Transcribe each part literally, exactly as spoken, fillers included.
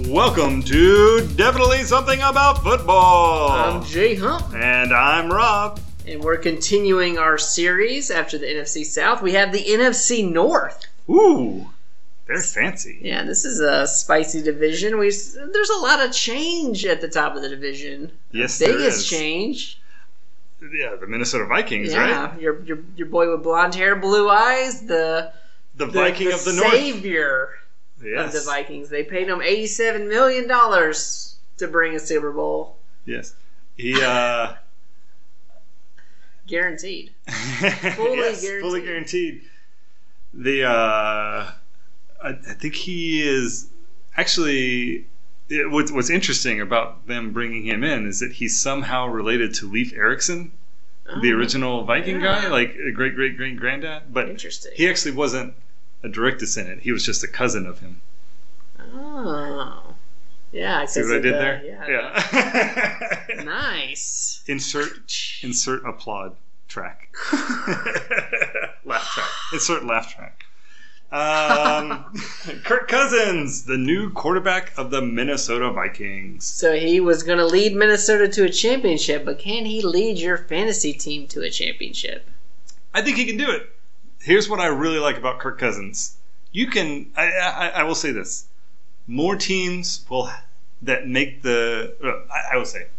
Welcome to Definitely Something About Football. I'm Jay Hump. And I'm Rob. And we're continuing our series after the N F C South. We have the N F C North. Ooh, they're fancy. Yeah, this is a spicy division. We There's a lot of change at the top of the division. Yes, the there biggest is. change. Yeah, the Minnesota Vikings, yeah, right? your, your your boy with blonde hair, blue eyes, the The, the Viking the of the North. savior Yes. of the Vikings. They paid him eighty-seven million dollars to bring a Super Bowl. Yes. He, uh... Guaranteed. fully yes, guaranteed. Fully guaranteed. The, uh... I, I think he is... Actually... It, what's, what's interesting about them bringing him in is that he's somehow related to Leif Erikson, Oh, the original Viking yeah. guy, like a great great great granddad. But Interesting. he actually wasn't a direct descendant. He was just a cousin of him. Oh. Yeah, I See what I did there? Yeah. Yeah. Nice. insert insert applaud track. Laugh track. Insert laugh track. Um, Kirk Cousins, the new quarterback of the Minnesota Vikings. So he was going to lead Minnesota to a championship, but can he lead your fantasy team to a championship? I think he can do it. Here's what I really like about Kirk Cousins. You can, I, I, I will say this. More teams will that make the, uh, I, I will say,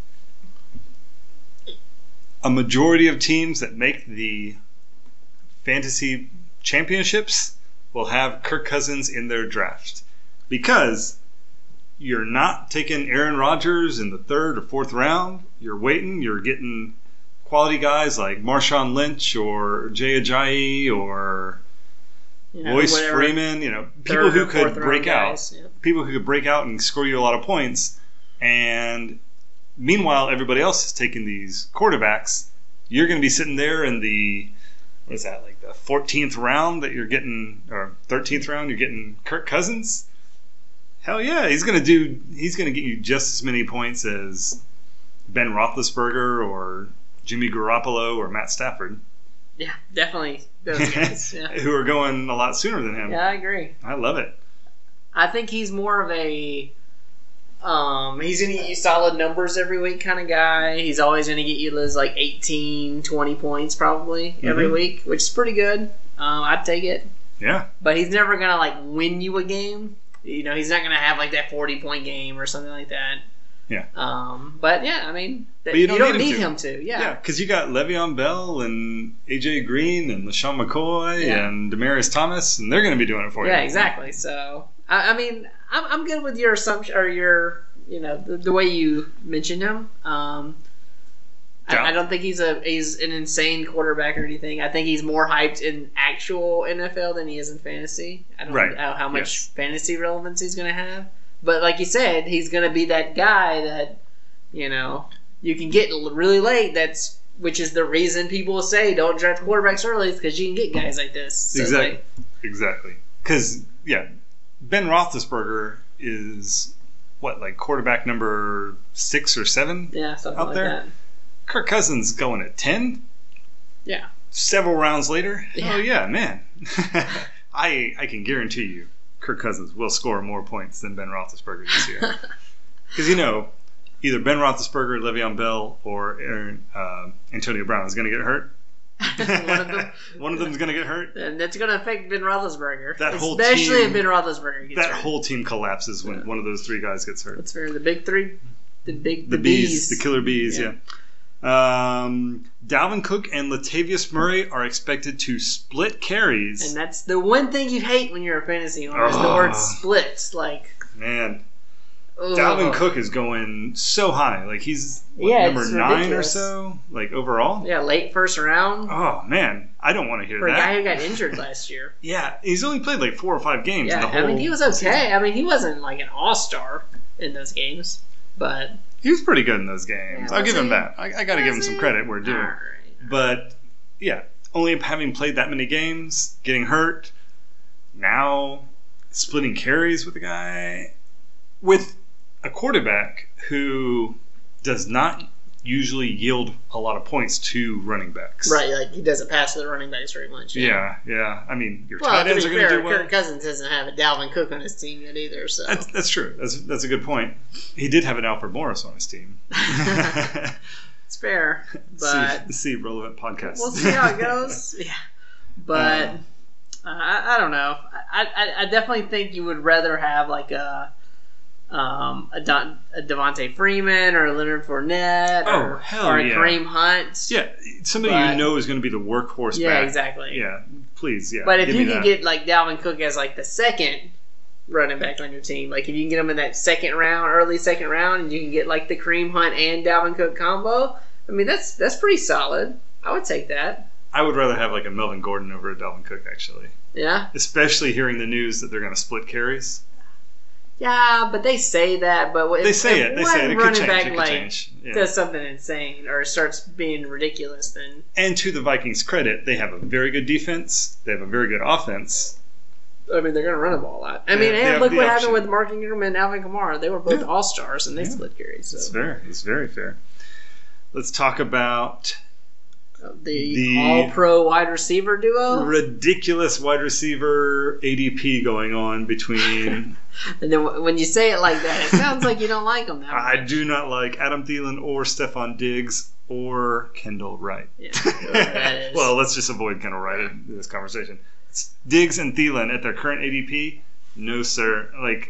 a majority of teams that make the fantasy championships will have Kirk Cousins in their draft. Because you're not taking Aaron Rodgers in the third or fourth round. You're waiting. You're getting quality guys like Marshawn Lynch or Jay Ajayi or You know, Royce whatever. Freeman. You know, people Third who or could fourth break round out. guys, yeah. People who could break out and score you a lot of points. And meanwhile, everybody else is taking these quarterbacks. You're going to be sitting there in the, what is that, like the fourteenth round that you're getting, or thirteenth round, you're getting Kirk Cousins? Hell yeah, he's going to do, he's going to get you just as many points as Ben Roethlisberger or Jimmy Garoppolo or Matt Stafford. Yeah, definitely those guys. Yeah. Who are going a lot sooner than him. Yeah, I agree. I love it. I think he's more of a um, he's going to get you solid numbers every week kind of guy. He's always going to get you those like eighteen, twenty points probably every Mhm. week, which is pretty good. Um, I'd take it. Yeah. But he's never going to like win you a game. You know, he's not going to have like that forty-point game or something like that. Yeah. Um, but yeah, I mean, th- But you you don't don't, need need, him him to. Yeah. Yeah, because you got Le'Veon Bell and A J Green and LaShawn McCoy Yeah. and Demaryius Thomas, and they're going to be doing it for you. Yeah, exactly. So, I, I mean, I'm, I'm good with your assumption or your, you know, the, the way you mentioned him. Um, Yeah. I, I don't think he's a he's an insane quarterback or anything. I think he's more hyped in actual N F L than he is in fantasy. I don't Right. know how much Yes. fantasy relevance he's going to have. But like you said, he's going to be that guy that, you know, you can get l- really late. That's which is the reason people say don't draft quarterbacks early, is because you can get guys like this. So Exactly. like, Exactly. Because, yeah, Ben Roethlisberger is, what, like quarterback number six or seven yeah, something out like there? that. Kirk Cousins going at ten? Yeah. Several rounds later? Yeah. Oh, yeah, man. I I can guarantee you Kirk Cousins will score more points than Ben Roethlisberger this year. Because, you know, either Ben Roethlisberger, Le'Veon Bell, or Aaron, uh, Antonio Brown is going to get hurt. One of them. One of them is going to get hurt. And that's going to affect Ben Roethlisberger. That whole Especially team- if Ben Roethlisberger gets That hurt. whole team collapses when Yeah. one of those three guys gets hurt. That's fair. The big three. The big The, the, bees, the killer bees, yeah. Yeah. Um, Dalvin Cook and Latavius Murray are expected to split carries. And that's the one thing you hate when you're a fantasy owner is the Oh. word split. Like, Man, ugh. Dalvin Cook is going so high. Like he's what, Yeah, number it's nine or ridiculous. so, like overall. Yeah, late first round. Oh man, I don't want to hear For a that. guy who got injured last year. Yeah, he's only played like four or five games in Yeah, the whole. I mean, he was okay. I mean, he wasn't like an all-star in those games. But He was pretty good in those games. Yeah, I'll was give him he? that. I, I got to give him Was some he? credit where due. All right. But yeah, only having played that many games, getting hurt, now splitting carries with a guy with a quarterback who does not usually yield a lot of points to running backs. Right, like he doesn't pass to the running backs very much. Yeah, yeah. I mean, your Well, tight to ends be are going to fair, do well. Kirk Cousins doesn't have a Dalvin Cook on his team yet either, so That's, that's true. That's that's a good point. He did have an Alfred Morris on his team. it's fair. But see, see relevant podcasts. We'll see how it goes. Yeah, but uh, I, I don't know. I, I I definitely think you would rather have like a um a, Don, a Devontae Freeman or a Leonard Fournette or, oh, hell or a yeah. Kareem Hunt. Yeah, somebody but, you know is going to be the workhorse yeah, back. exactly. Yeah, please, yeah. But if give you me can that. get like Dalvin Cook as like the second running back on your team, like if you can get him in that second round, early second round, and you can get like the Kareem Hunt and Dalvin Cook combo, I mean that's that's pretty solid. I would take that. I would rather have like a Melvin Gordon over a Dalvin Cook, actually. Yeah. Especially hearing the news that they're going to split carries. Yeah, but they say that. But if, They say if it. They one say it. It could running change. back It could like change. Yeah. does something insane or starts being ridiculous, then And to the Vikings' credit, they have a very good defense. They have a very good offense. I mean they're going to run the ball a lot. I They mean, have- they and have look the what option. happened with Mark Ingram and Alvin Kamara. They were both Yeah. all stars, and they Yeah. split carries. It's So very, it's very fair. Let's talk about the, The- all-pro wide receiver duo. ridiculous wide receiver A D P going on between. And then w- when you say it like that, it sounds like you don't like them that I much. do not like Adam Thielen or Stephon Diggs or Kendall Wright. Yeah, whoever that is. Well, let's just avoid Kendall Wright in this conversation. It's Diggs and Thielen at their current A D P, no sir. Like,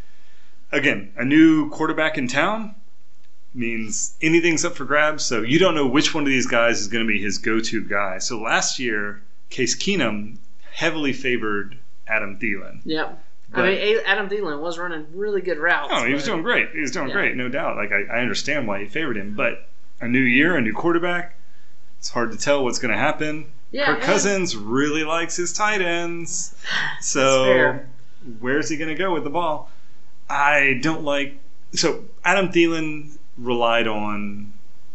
again, a new quarterback in town means anything's up for grabs. So you don't know which one of these guys is going to be his go-to guy. So last year, Case Keenum heavily favored Adam Thielen. Yep. But- I mean, A- Adam Thielen was running really good routes. Oh, he was but- doing great. He was doing Yeah. great, no doubt. Like I, I understand why he favored him, but a new year, a new quarterback. It's hard to tell what's going to happen. Yeah, Kirk and- Cousins really likes his tight ends, That's so fair. where's he going to go with the ball? I don't like. So Adam Thielen relied on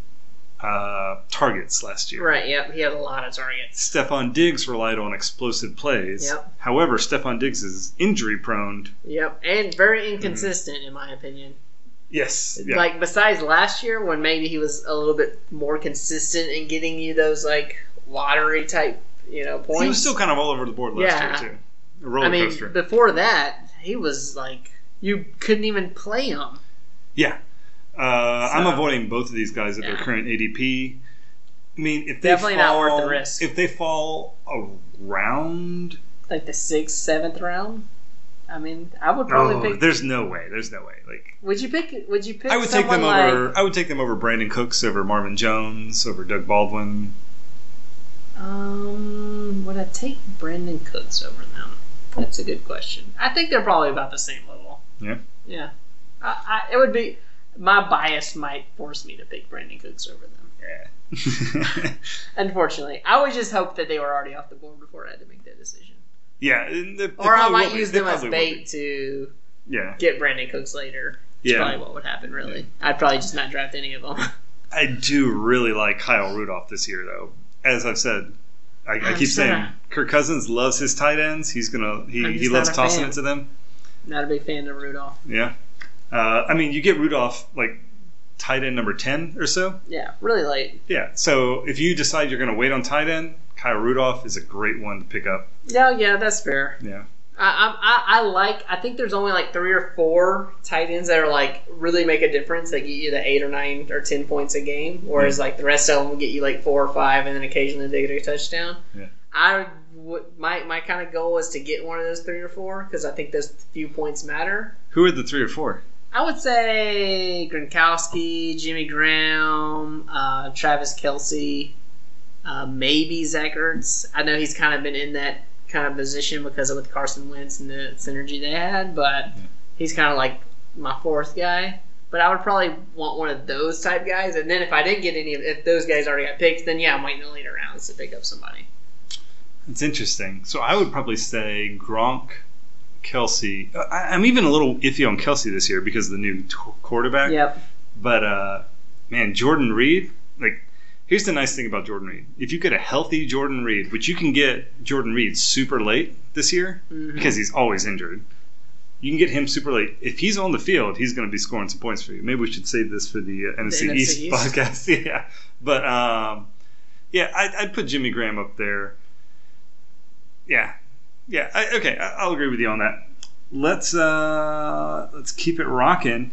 uh, targets last year. Right, yep. He had a lot of targets. Stephon Diggs relied on explosive plays. Yep. However, Stephon Diggs is injury prone. Yep. And very inconsistent, in my opinion. Yes. Yeah. Like, besides last year, when maybe he was a little bit more consistent in getting you those, like, lottery type, you know, points. He was still kind of all over the board last Yeah. year, too. A roller I mean, coaster. before that, he was, like, you couldn't even play him. Yeah. Uh, So- I'm avoiding both of these guys at their Yeah. current A D P. I mean, if they Definitely fall, not worth the risk. If they fall around, Like the sixth, seventh round. I mean, I would probably oh, pick. there's no way. There's no way. Like Would you pick? Would you pick? I would take someone them like, over. I would take them over Brandon Cooks, over Marvin Jones, over Doug Baldwin. Um, would I take Brandon Cooks over them? That's a good question. I think they're probably about the same level. Yeah. Yeah. I, I, it would be. My bias might force me to pick Brandon Cooks over them. Yeah. Unfortunately, I would just hope that they were already off the board before I had to make that decision. yeah. and they- they Or I probably might will be. use They them as probably will be. bait to Yeah. get Brandon Cooks later. That's Yeah. probably what would happen, really. I'd probably just not draft any of them. I do really like Kyle Rudolph this year, though. As I've said, I, I I'm keep just saying not- Kirk Cousins loves his tight ends. He's gonna he, I'm he just loves not a tossing fan. it to them. Not a big fan of Rudolph. Yeah. Uh, I mean, you get Rudolph like tight end number ten or so. Yeah, really late. Yeah. So if you decide you're going to wait on tight end, Kyle Rudolph is a great one to pick up. Yeah, yeah, that's fair. Yeah. I, I, I I like. I think there's only like three or four tight ends that are like really make a difference. They get you the eight or nine or ten points a game, whereas like the rest of them will get you like four or five, and then occasionally they get a touchdown. Yeah. I would my my kind of goal is to get one of those three or four because I think those few points matter. Who are the three or four? I would say Gronkowski, Jimmy Graham, uh, Travis Kelce, uh, maybe Zach Ertz. I know he's kind of been in that kind of position because of with Carson Wentz and the synergy they had, but he's kind of like my fourth guy. But I would probably want one of those type guys, and then if I didn't get any, of if those guys already got picked, then yeah, I'm waiting the later rounds to pick up somebody. It's interesting. So I would probably say Gronk, Kelsey. I, I'm even a little iffy on Kelsey this year because of the new t- quarterback. Yep. But uh, man, Jordan Reed. Like, here's the nice thing about Jordan Reed. If you get a healthy Jordan Reed, which you can get Jordan Reed super late this year Mhm. because he's always injured. you can get him super late. If he's on the field, he's going to be scoring some points for you. Maybe we should save this for the uh, N F C The East, N F C East podcast. Yeah, but um, yeah, I'd, I'd put Jimmy Graham up there. Yeah, yeah. I, okay, I, I'll agree with you on that. Let's uh, let's keep it rocking.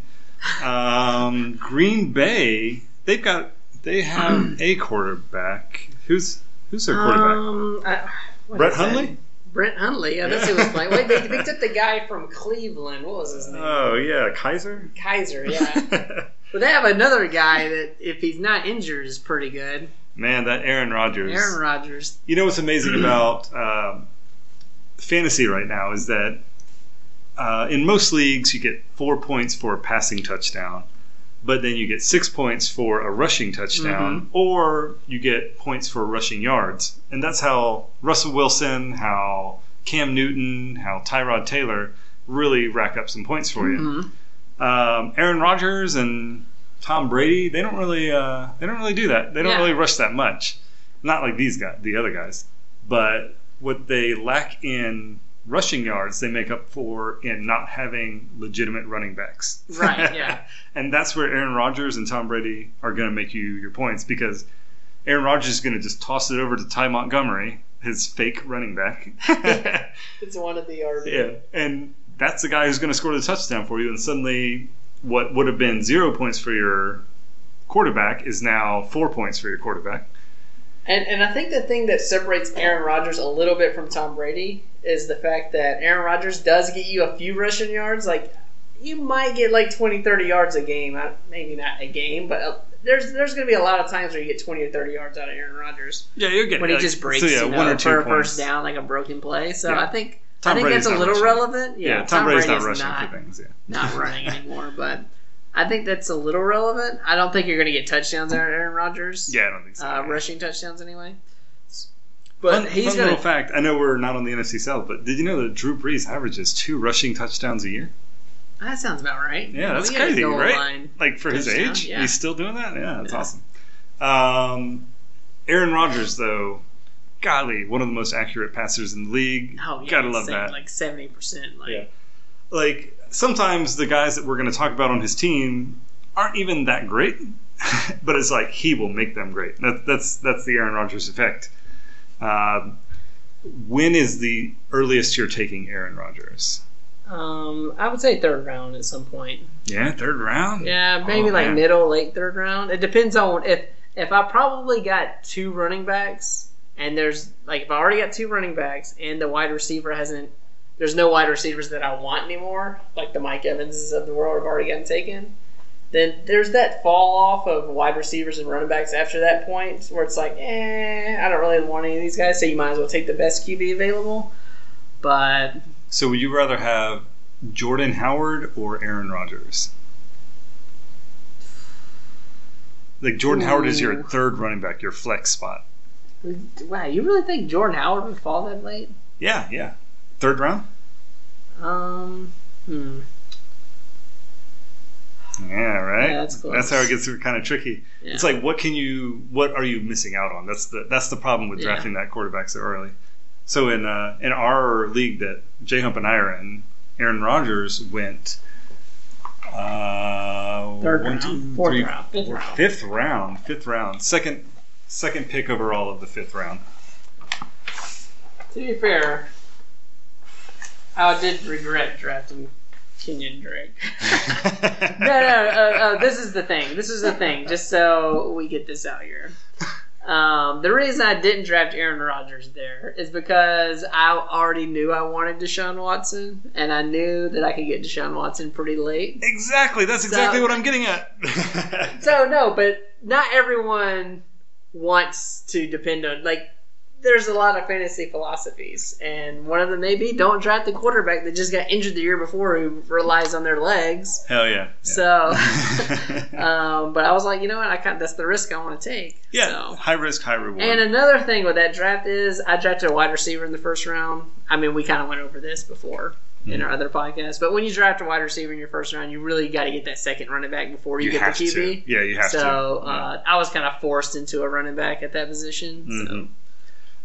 Um, Green Bay, they've got they have a quarterback. Who's who's their quarterback? Um, I, what Brett is that? Hundley. Brett Hundley. Yeah, that's who was playing. Wait, they picked up the guy from Cleveland. What was his name? Oh yeah, Kaiser. Kaiser. Yeah. But they have another guy that, if he's not injured, is pretty good. Man, that Aaron Rodgers. Aaron Rodgers. You know what's amazing about um, fantasy right now is that uh, in most leagues you get four points for a passing touchdown, but then you get six points for a rushing touchdown, Mm-hmm. or you get points for rushing yards. And that's how Russell Wilson, how Cam Newton, how Tyrod Taylor really rack up some points for you. Mm-hmm. Um, Aaron Rodgers and Tom Brady, they don't really, uh, they don't really do that. They don't Yeah. really rush that much. Not like these guys, the other guys. But what they lack in rushing yards, they make up for in not having legitimate running backs. Right, yeah. And that's where Aaron Rodgers and Tom Brady are going to make you your points, because Aaron Rodgers is going to just toss it over to Ty Montgomery, his fake running back. It's one of the R B. Yeah, and that's the guy who's going to score the touchdown for you, and suddenly what would have been zero points for your quarterback is now four points for your quarterback. And and I think the thing that separates Aaron Rodgers a little bit from Tom Brady is the fact that Aaron Rodgers does get you a few rushing yards. Like, you might get like twenty, thirty yards a game. Maybe not a game, but uh, there's there's going to be a lot of times where you get twenty or thirty yards out of Aaron Rodgers. Yeah, you're getting when he like, just breaks so yeah, you know, one or two for a points. first down, like a broken play. So Yeah. I think Tom I think Brady's that's a not little rushing. relevant. Yeah, Yeah, Tom, Tom Brady's Brady's not rushing not, for things. Yeah, not running anymore, but I think that's a little relevant. I don't think you're going to get touchdowns out of Aaron Rodgers. yeah, I don't think so. Uh, yeah. rushing touchdowns anyway. But Fun, he's fun going little to. fact. I know we're not on the N F C South, but did you know that Drew Brees averages two rushing touchdowns a year? That sounds about right. Yeah, that's We got a crazy, goal right? line. Like for his Touchdown, age, yeah. he's still doing that. Yeah, that's Yeah. awesome. Um, Aaron Rodgers, though, golly, one of the most accurate passers in the league. Oh, yeah, Gotta love insane, that. Like seventy percent. Like, Yeah. Like, sometimes the guys that we're going to talk about on his team aren't even that great, but it's like he will make them great. That, that's that's the Aaron Rodgers effect. Um, when is the earliest you're taking Aaron Rodgers? Um, I would say third round at some point. Yeah, third round? Yeah, maybe Oh, like man. middle, late third round. It depends on if if I probably got two running backs, and there's like if I already got two running backs, and the wide receiver hasn't. There's no wide receivers that I want anymore, like the Mike Evanses of the world have already gotten taken. Then there's that fall off of wide receivers and running backs after that point, where it's like, eh, I don't really want any of these guys, so you might as well take the best Q B available. But So would you rather have Jordan Howard or Aaron Rodgers? Like Jordan Ooh. Howard is your third running back, your flex spot. wow, you really think Jordan Howard would fall that late? Yeah, yeah. Third round? Um, hmm. Yeah, right. Yeah, that's close. how it gets kind of tricky. Yeah. It's like, what can you, what are you missing out on? That's the that's the problem with Yeah. drafting that quarterback so early. So in uh, in our league that J Hump and I are in, Aaron Rodgers went uh, Third one, round, two, fourth three, round, fifth four- round. fifth round, fifth round, second second pick overall of the fifth round. To be fair, I did regret drafting Kenyon Drake. no, no, uh, uh, this is the thing. This is the thing, just so we get this out here. Um, the reason I didn't draft Aaron Rodgers there is because I already knew I wanted Deshaun Watson, and I knew that I could get Deshaun Watson pretty late. Exactly. That's exactly So- what I'm getting at. So, no, but not everyone wants to depend on, like, there's a lot of fantasy philosophies, and one of them may be don't draft the quarterback that just got injured the year before who relies on their legs. Hell yeah. So, um, but I was like, you know what? I can't, that's the risk I want to take. yeah. So. High risk, high reward. And another thing with that draft is I drafted a wide receiver in the first round. I mean, we kind of went over this before in Mhm. our other podcast, but when you draft a wide receiver in your first round, you really got to get that second running back before you, you get the have Q B. to. Yeah, you have so, to. uh, I was kind of forced into a running back at that position. So. Mhm.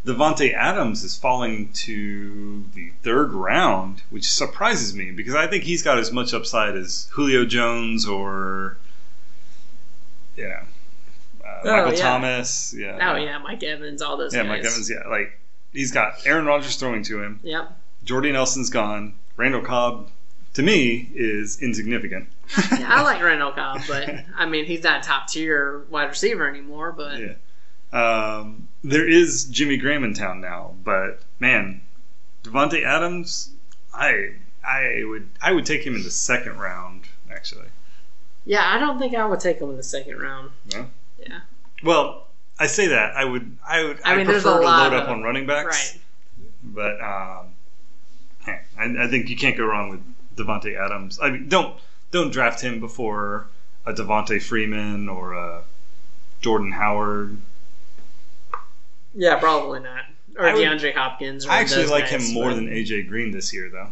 Devontae Adams is falling to the third round, which surprises me because I think he's got as much upside as Julio Jones or, you know, uh, Oh, Michael yeah. Thomas. Yeah. Oh yeah, Mike Evans, all those Yeah, guys. Mike Evans. Yeah, like he's got Aaron Rodgers throwing to him. Yep. Jordy Nelson's gone. Randall Cobb, to me, is insignificant. Yeah, I like Randall Cobb, but I mean he's not top tier wide receiver anymore. But Yeah. Um, there is Jimmy Graham in town now, but man, Devontae Adams, I I would I would take him in the second round actually. yeah, I don't think I would take him in the second round. No? Yeah. Well, I say that I would I would I I, mean, there's prefer a to lot load up of- on running backs, Right. but um, hey, I, I think you can't go wrong with Devontae Adams. I mean, don't don't draft him before a Devontae Freeman or a Jordan Howard. Yeah, probably not. Or I would- DeAndre Hopkins. Or I actually those like guys, him more but- than A J Green this year, though.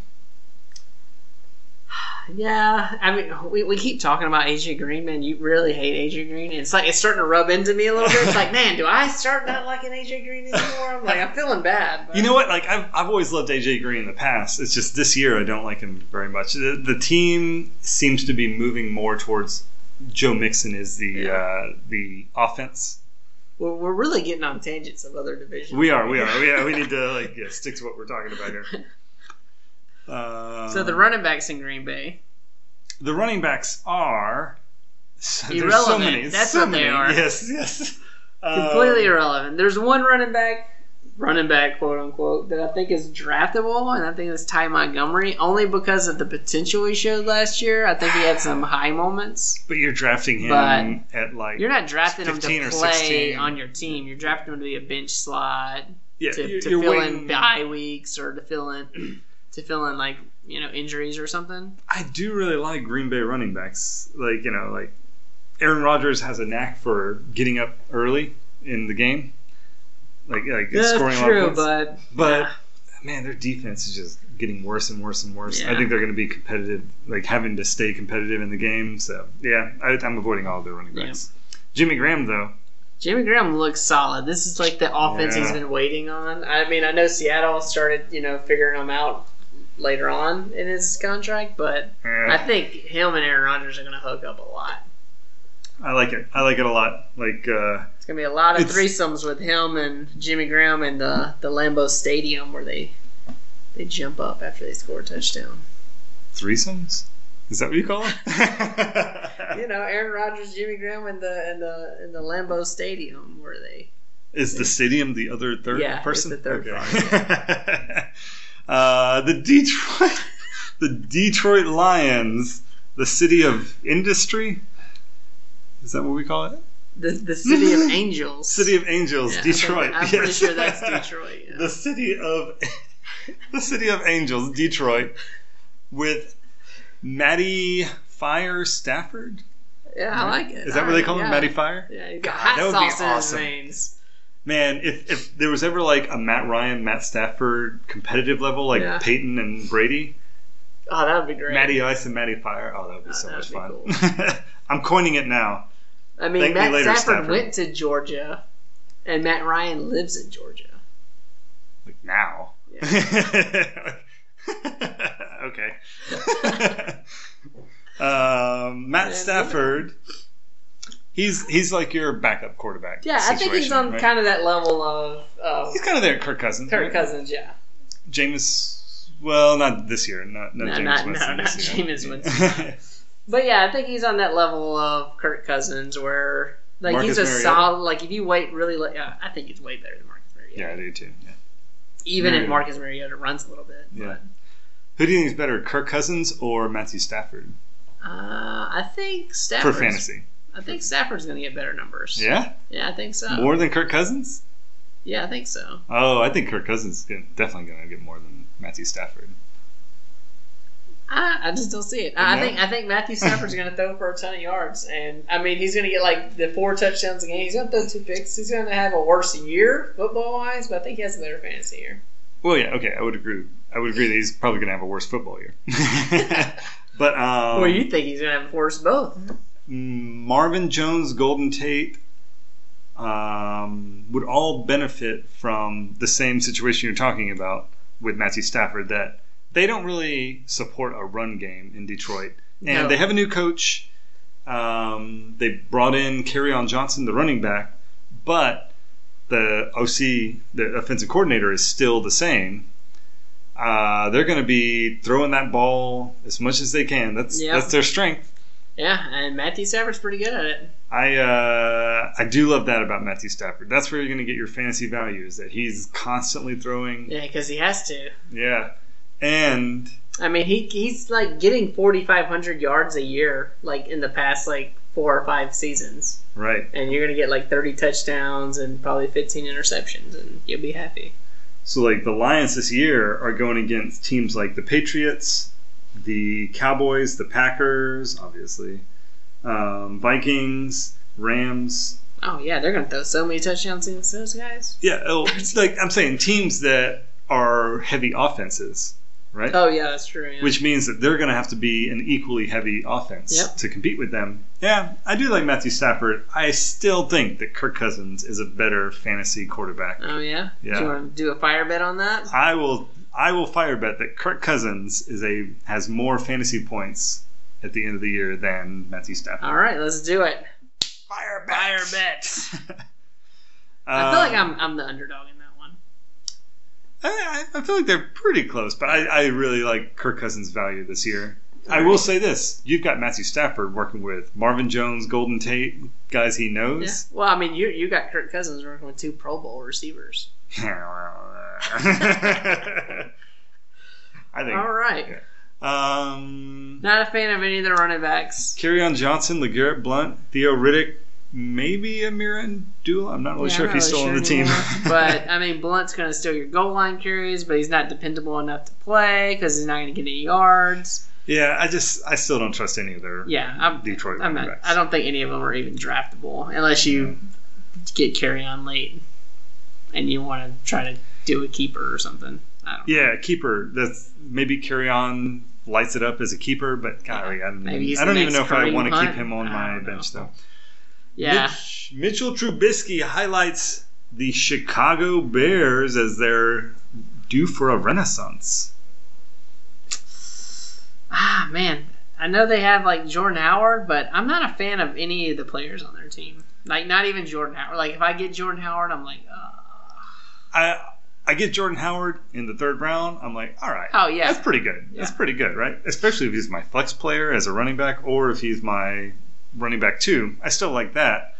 Yeah, I mean, we, we keep talking about A J Green, man. You really hate A J Green. It's like it's starting to rub into me a little bit. It's like, man, do I start not liking A J Green anymore? I'm like, I'm feeling bad. But You know what? Like I've I've always loved A J Green in the past. It's just this year I don't like him very much. The, the team seems to be moving more towards Joe Mixon is the Yeah. uh, the offense. we're, we're really getting on tangents of other divisions. We are, we are. Yeah, we need to like yeah, stick to what we're talking about here. Uh, So the running backs in Green Bay. the running backs are there's so Irrelevant. many. That's so what they many. are. Yes, yes. Completely Um, irrelevant. There's one running back, running back, quote unquote, that I think is draftable, and I think it's Ty Montgomery, only because of the potential he showed last year. I think he had some high moments. But you're drafting him But at like You're not drafting him to fifteen or play sixteen. on your team. You're drafting him to be a bench slot, yeah, to, you're, to you're fill waiting. in bye weeks or to fill in to fill in like you know injuries or something. I do really like Green Bay running backs. Like, you know, like Aaron Rodgers has a knack for getting up early in the game. Like, like scoring a lot true, of points. but But yeah. man, their defense is just getting worse and worse and worse. Yeah. I think they're going to be competitive, like having to stay competitive in the game. So, yeah, I, I'm avoiding all of their running backs. Jimmy Graham, though, Jimmy Graham looks solid. This is like the offense Yeah. he's been waiting on. I mean, I know Seattle started, you know, figuring him out later on in his contract, but eh, I think him and Aaron Rodgers are going to hook up a lot. I like it. I like it a lot. Like, uh, It's going to be a lot of It's- threesomes with him and Jimmy Graham in the, the Lambeau Stadium where they they jump up after they score a touchdown. threesomes? Is that what you call it? You know, Aaron Rodgers, Jimmy Graham in the in the in the Lambeau Stadium where they Is the stadium the other third Yeah, it's person? the third Okay. uh, the Detroit, the Detroit Lions, the city of industry. Is that what we call it? the the City of Angels. City of Angels, Yeah, I think- Detroit. I'm pretty yes. sure that's Detroit. Yeah. The city of the city of Angels, Detroit, with Matty Fire Stafford. Yeah, I like it. Is that what they call yeah. him, Matty Fire? Yeah, he's God, got hot that would be sauce in awesome. his veins. Man, if, if there was ever like a Matt Ryan, Matt Stafford competitive level, like Yeah. Peyton and Brady, Oh, that would be great. Matty Ice and Matty Fire, oh, that would be Oh, so much that'd fun. be I'm coining it now. I mean, Thank me Matt later, Stafford, Stafford. went to Georgia, and Matt Ryan lives in Georgia. Like now. Yeah. Okay. um, Matt Man, Stafford, he's he's like your backup quarterback. Yeah, I think he's situation, on right? kind of that level of, of He's kind of there, at Kirk Cousins. Kirk right? Cousins. Yeah, Jameis, well, not this year. Not, not No, Jameis not- Winston no, not this year. Jameis Winston. but yeah, I think he's on that level of Kirk Cousins where like Marcus he's a Mariota? solid. Like if you wait really, like, yeah, I think he's way better than Marcus Mariota. Yeah, I do too. Yeah. Even if Mariota. Marcus Mariota runs a little bit. Yeah. But, Who do you think is better, Kirk Cousins or Matthew Stafford uh, I think Stafford. for fantasy? I think Stafford's going to get better numbers. Yeah, Yeah, I think so. more than Kirk Cousins. Yeah, I think so. Oh, I think Kirk Cousins is gonna, definitely going to get more than Matthew Stafford. I, I just don't see it. I No? think I think Matthew Stafford's going to throw for a ton of yards, and I mean he's going to get like the four touchdowns a game. He's going to throw two picks. He's going to have a worse year football wise, but I think he has a better fantasy year. Well, yeah, okay, I would agree. I would agree that he's probably going to have a worse football year. But um, Well, you think he's going to have a worse both? Marvin Jones, Golden Tate, um, would all benefit from the same situation you're talking about with Matthew Stafford, that they don't really support a run game in Detroit. And No. they have a new coach. Um, they brought in Kerryon Johnson, the running back, but the O C, the offensive coordinator, is still the same. Uh, they're going to be throwing that ball as much as they can. That's Yeah. that's their strength. Yeah, and Matthew Stafford's pretty good at it. I uh, I do love that about Matthew Stafford. That's where you're going to get your fantasy value, is that he's constantly throwing. Yeah, because he has to. Yeah. And I mean, he he's like getting forty-five hundred yards a year, like in the past like four or five seasons. right. And you're going to get like thirty touchdowns and probably fifteen interceptions, and you'll be happy. So like the Lions this year are going against teams like the Patriots, the Cowboys, the Packers, obviously, um, Vikings, Rams. Oh, yeah, they're going to throw so many touchdowns against those guys. Yeah, oh, it's like I'm saying, teams that are heavy offenses, right? Oh, yeah, that's true. Yeah. Which means that they're going to have to be an equally heavy offense Yep. to compete with them. Yeah, I do like Matthew Stafford. I still think that Kirk Cousins is a better fantasy quarterback. Oh, yeah? Yeah. Do you want to do a fire bet on that? I will I will fire bet that Kirk Cousins is a has more fantasy points at the end of the year than Matthew Stafford. All right, let's do it. Fire bet. Fire bet. Uh, I feel like I'm I'm the underdog in that one. I, I feel like they're pretty close, but I, I really like Kirk Cousins' value this year. I will say this: you've got Matthew Stafford working with Marvin Jones, Golden Tate, guys he Yeah. knows. Well, I mean, you you got Kirk Cousins working with two Pro Bowl receivers. I think. All right. Um, Not a fan of any of the running backs. Kerryon Johnson, LeGarrette Blount, Theo Riddick, maybe Amir Abdullah. I'm not really Yeah, sure I'm if he's not still really on the sure team. anymore. But, I mean, Blunt's going to steal your goal line carries, but he's not dependable enough to play because he's not going to get any yards. Yeah, I just I still don't trust any of their Yeah, I'm, Detroit I'm running not, backs. I don't think any of them are even draftable unless you get carry on late and you want to try to do a keeper or something. I don't know. Yeah, keeper. That's maybe Kerryon lights it up as a keeper, but golly, I don't, Maybe he's I don't the even know next if I Kareem want to keep Hunt. him on I my don't know. bench though. Yeah. Mitch, Mitchell Trubisky highlights the Chicago Bears as they're due for a renaissance. Ah, man. I know they have, like, Jordan Howard, but I'm not a fan of any of the players on their team. Like, not even Jordan Howard. Like, if I get Jordan Howard, I'm like, uh I I get Jordan Howard in the third round. I'm like, all right. Oh, yeah. That's pretty good. That's Yeah. pretty good, right? Especially if he's my flex player as a running back or if he's my running back too. I still like that.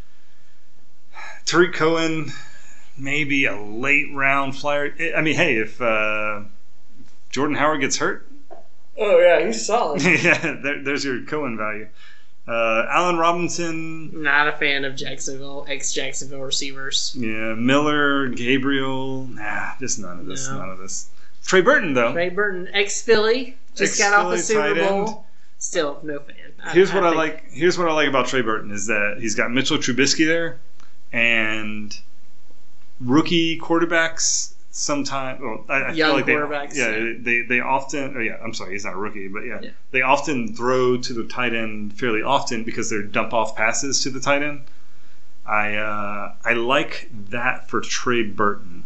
Tariq Cohen, maybe a late round flyer. I mean, hey, if uh, Jordan Howard gets hurt, Oh, yeah, he's solid. yeah, there, there's your Cohen value. Uh, Allen Robinson, Not a fan of Jacksonville, ex-Jacksonville receivers. yeah, Miller, Gabriel, nah, just none of this, No. none of this. Trey Burton, though. Trey Burton, ex-Philly, just got off the Ex-Philly Super tight Bowl. end. Still, no fan. Here's what I think- like. Here's what I like about Trey Burton is that he's got Mitchell Trubisky there, and rookie quarterbacks. Sometimes, well, I, I Young feel like they, quarterbacks, yeah, yeah. they they often. Oh yeah, I'm sorry, he's not a rookie, but yeah, Yeah. they often throw to the tight end fairly often because they're dump off passes to the tight end. I uh, I like that for Trey Burton.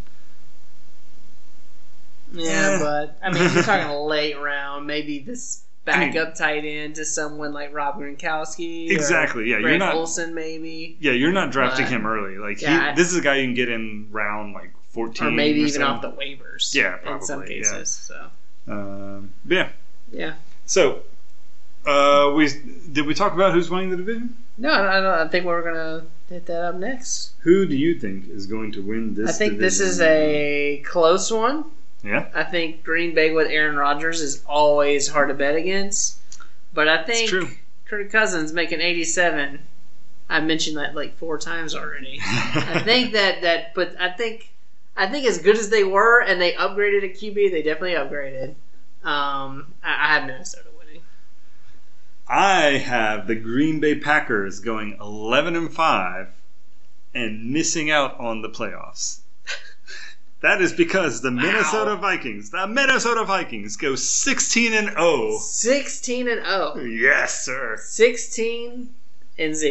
Yeah, Eh. but, I mean, you're talking a late round. Maybe this backup I mean- tight end to someone like Rob Gronkowski. Exactly, yeah, Or you're Greg not- Olsen, maybe. Yeah, you're not drafting But- him early. Like Yeah, I- he, this is a guy you can get in round like fourteen, Or maybe or even so. off the waivers. Yeah, In some probably, yeah. cases. So, Um, but yeah. yeah. So, uh, we did we talk about who's winning the division? No, I, don't, I think we're going to hit that up next. Who do you think is going to win this? I think this division? is a close one. Yeah. I think Green Bay with Aaron Rodgers is always hard to bet against. But I It's think true. Kirk Cousins making eighty-seven. I mentioned that like four times already. I think that that, but I think I think as good as they were, and they upgraded a Q B, they definitely upgraded. Um, I, I have Minnesota winning. I have the Green Bay Packers going eleven and five and missing out on the playoffs. That is because the Minnesota Vikings, the Minnesota Vikings, go sixteen and zero. Sixteen and zero. Yes, sir. Sixteen and zero.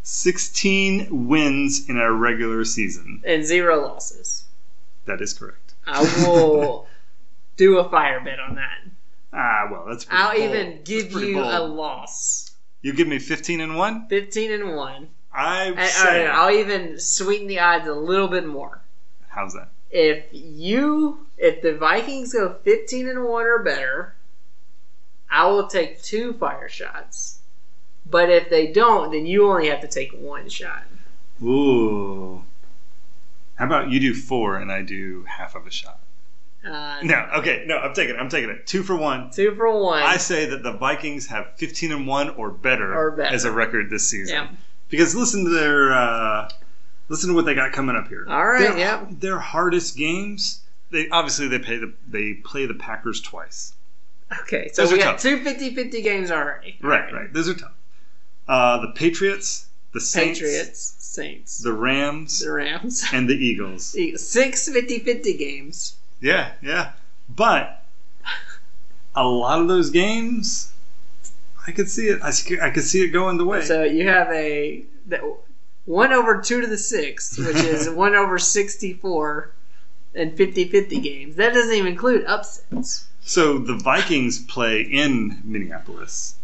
sixteen wins in a regular season. And zero losses. That is correct. I will do a fire bet on that. Ah, well, that's pretty I'll bold. even give pretty you bold. a loss. You give me fifteen and one? fifteen and one. I And, say. uh, I'll even sweeten the odds a little bit more. How's that? If you, if the Vikings go fifteen and one or better, I will take two fire shots. But if they don't, then you only have to take one shot. Ooh. How about you do four and I do half of a shot? Uh, No, okay, no, I'm taking it. I'm taking it. Two for one. Two for one. I say that the Vikings have fifteen and one or better, Or better. as a record this season. Yeah. Because listen to their, uh, listen to what they got coming up here. All right, Their, yeah. Their hardest games. They obviously they play the they play the Packers twice. Okay, so Those we are got tough. two fifty-fifty games already. All Right, right. Those are tough. Uh, the Patriots, the Saints, Patriots, Saints, the Rams, the Rams. and the Eagles. Six fifty-fifty games. Yeah, yeah. But a lot of those games, I could see it. I, see- I could see it going the way. So you have a the- one over two to the six, which is one over sixty-four and fifty-fifty games. That doesn't even include upsets. So the Vikings play in Minneapolis.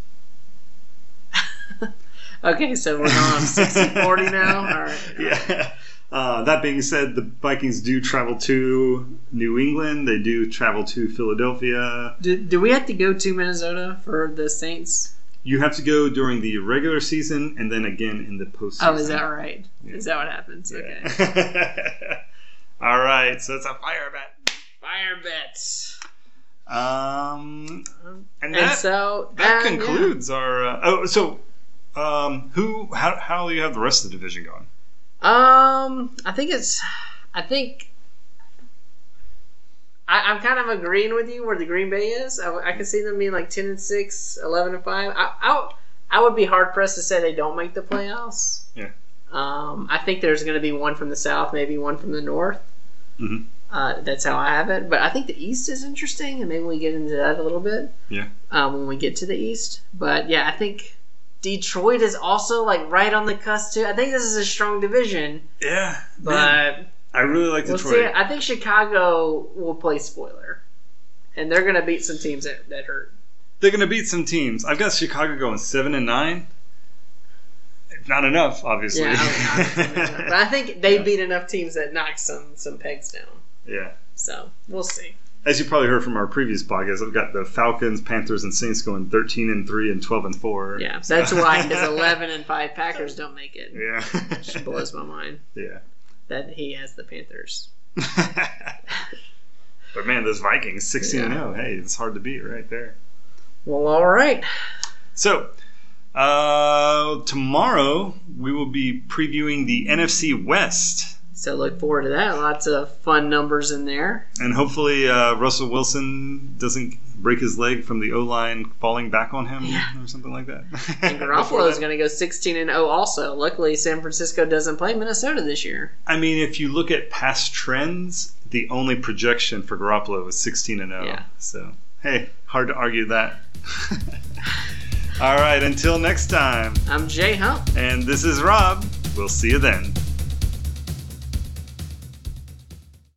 Okay, so we're on sixty forty now? All right. Yeah. Uh, that being said, the Vikings do travel to New England. They do travel to Philadelphia. Do, do we have to go to Minnesota for the Saints? You have to go during the regular season and then again in the postseason. Oh, is that right? Yeah. Is that what happens? Okay. Yeah. All right, so it's a fire bet. Fire bets. Um, and And that, so that uh, concludes our. Uh, oh, so um, who? How? How do you have the rest of the division going? yeah. Um, I think it's. I think. I, I'm kind of agreeing with you where the Green Bay is. I, I can see them being like ten and six, eleven and five. I, I, I would be hard pressed to say they don't make the playoffs. Yeah. Um, I think there's going to be one from the south, maybe one from the north. Mm-hmm. Uh, that's how I have it. But I think the East is interesting, and maybe we get into that a little bit. Yeah. Um, when we get to the East, but yeah, I think Detroit is also like right on the cusp too. I think this is a strong division, Yeah, but man. I really like we'll Detroit. see. I think Chicago will play spoiler, and they're going to beat some teams that, that hurt. They're going to beat some teams. I've got Chicago going seven and nine. Not enough, obviously. Yeah, I don't know. But I think they Yeah. beat enough teams that knock some some pegs down. Yeah. So we'll see. As you probably heard from our previous podcast, I've got the Falcons, Panthers, and Saints going thirteen and three and twelve and four. Yeah, that's why because eleven and five Packers don't make it. Yeah. Which blows my mind Yeah. that he has the Panthers. But man, those Vikings, sixteen and Yeah. oh. Hey, it's hard to beat right there. Well, all right. So, uh, tomorrow we will be previewing the N F C West. So look forward to that. Lots of fun numbers in there. And hopefully uh, Russell Wilson doesn't break his leg from the O-line falling back on him Yeah. or something like that. And Garoppolo is going to go sixteen and oh also. Luckily, San Francisco doesn't play Minnesota this year. I mean, if you look at past trends, the only projection for Garoppolo was sixteen and oh. Yeah. So, hey, hard to argue that. All right, until next time. I'm Jay Hump. And this is Rob. We'll see you then.